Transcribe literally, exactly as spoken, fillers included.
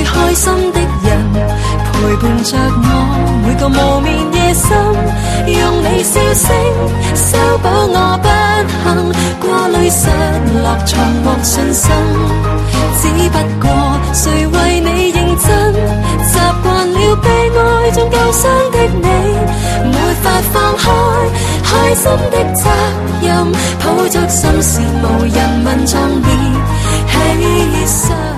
開心的人，陪伴着我每個無眠夜深，用你笑聲修補我不幸，過濾失落重獲信心。只不過誰為你認真，習慣了被愛中救傷的你，沒法放開開心的責任，抱着心事無人問壯烈犧牲。